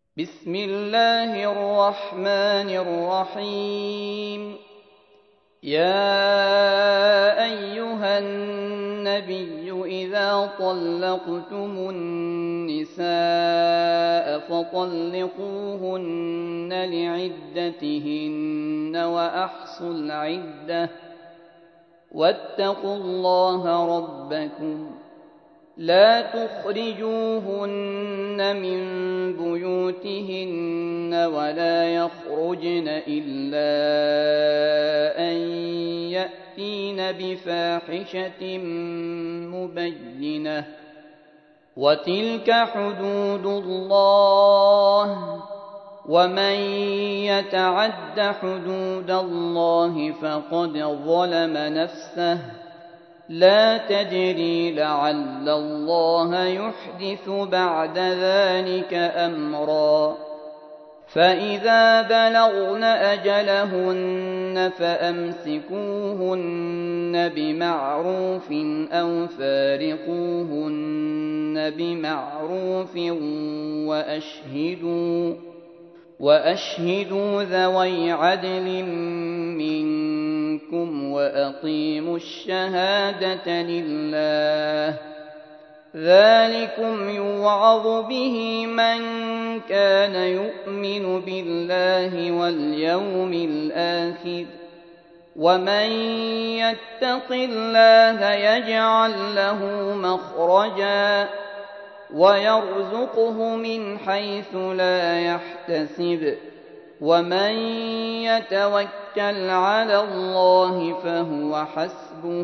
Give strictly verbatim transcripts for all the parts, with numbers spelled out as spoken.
بسم الله الرحمن الرحيم. يا أيها النبي إذا طلقتم النساء فطلقوهن لعدتهن وأحصوا العدة واتقوا الله ربكم لا تخرجوهن من بيوتهن ولا يخرجن إلا أن يأتين بفاحشة مبينة وتلك حدود الله ومن يتعد حدود الله فقد ظلم نفسه لا تدري لعل الله يحدث بعد ذلك أمرا. فإذا بلغن أجلهن فأمسكوهن بمعروف أو فارقوهن بمعروف وأشهدوا وأشهدوا ذوي عدل منكم وأقيموا الشهادة لله ذلكم يوعظ به من كان يؤمن بالله واليوم الآخر ومن يتق الله يجعل له مخرجا ويرزقه من حيث لا يحتسب ومن يتوكل على الله فهو حسبه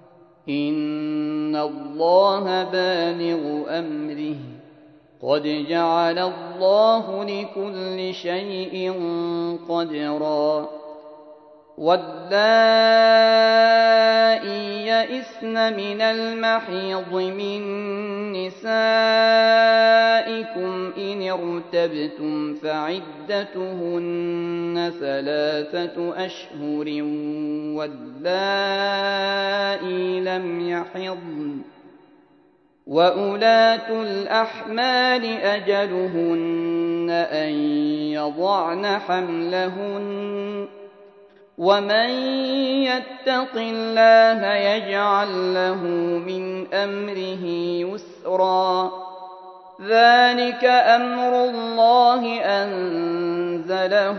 إن الله بالغ أمره قد جعل الله لكل شيء قدرا. واللائي يئسن من المحيض من نسائكم إن ارتبتم فعدتهن ثلاثة أشهر واللائي لم يحضن وأولاة الأحمال أجلهن أن يضعن حملهن ومن يتق الله يجعل له من أمره يسرا. ذلك أمر الله أنزله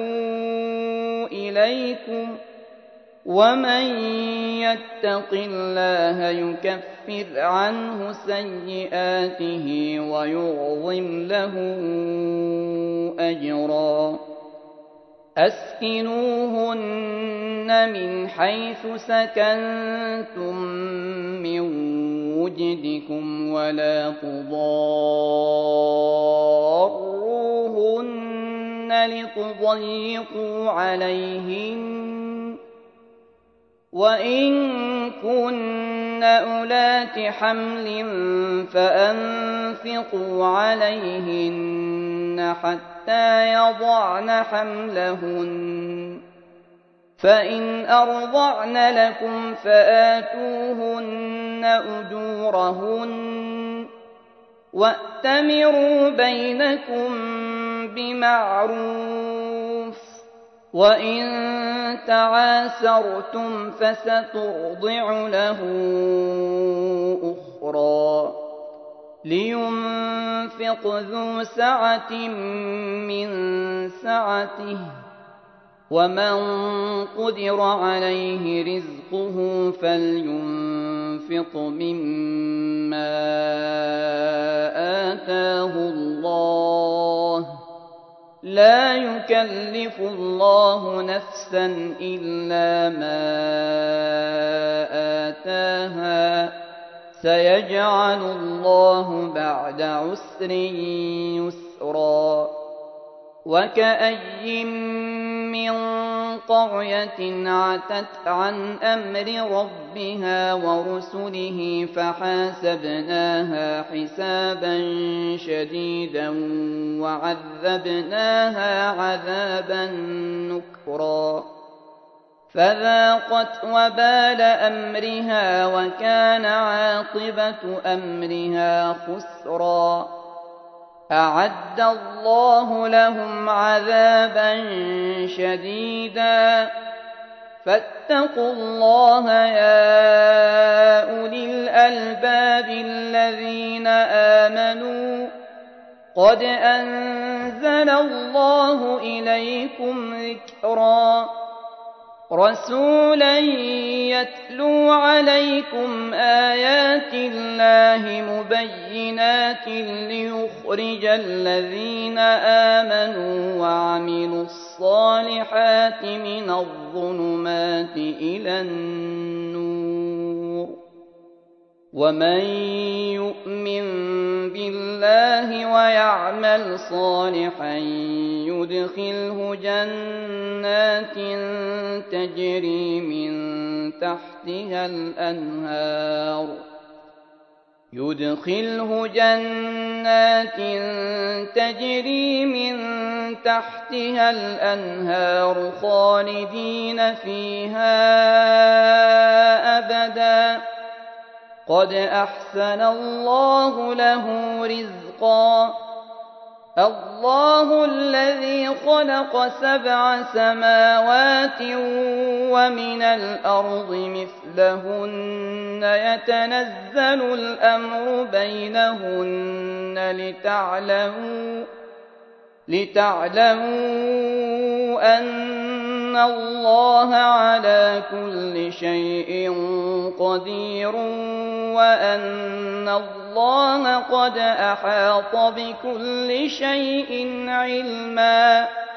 إليكم ومن يتق الله يكفر عنه سيئاته ويعظم له أجرا. أسكنوهن من حيث سكنتم من وجدكم ولا تضاروهن لتضيقوا عليهن وإن كن أولات حمل فأنفقوا عليهن حتى يضعن حملهن فإن أرضعن لكم فآتوهن أجورهن وأتمروا بينكم بمعروف وإن تعاسرتم فسترضع له أخرى. لينفق ذو سعة من سعته ومن قدر عليه رزقه فلينفق مما آتاه الله لا يكلف الله نفسا إلا ما آتاها سيجعل الله بعد عسر يسرا. وكأي من قرية عتت عن أمر ربها ورسله فحاسبناها حسابا شديدا وعذبناها عذابا نكرا فذاقت وبال أمرها وكان عاقبة أمرها خسرا. أعد الله لهم عذابا شديدا فاتقوا الله يا أولي الألباب الذين آمنوا قد أنزل الله إليكم ذكرا رسولا يتلو عليكم آيات الله مبينات ليخرج الذين آمنوا وعملوا الصالحات من الظلمات إلى النور ومن يؤمن بالله ويعمل صالحا يدخله جنات تجري من تحتها الأنهار يدخله جنات تجري من تحتها الأنهار خالدين فيها أبدا قد أحسن الله له رزقا الله الذي خلق سبع سماوات ومن الأرض مثلهن يتنزل الأمر بينهن لتعلموا لتعلموا أن الله على كل شيء قدير وأن الله قد أحاط بكل شيء علما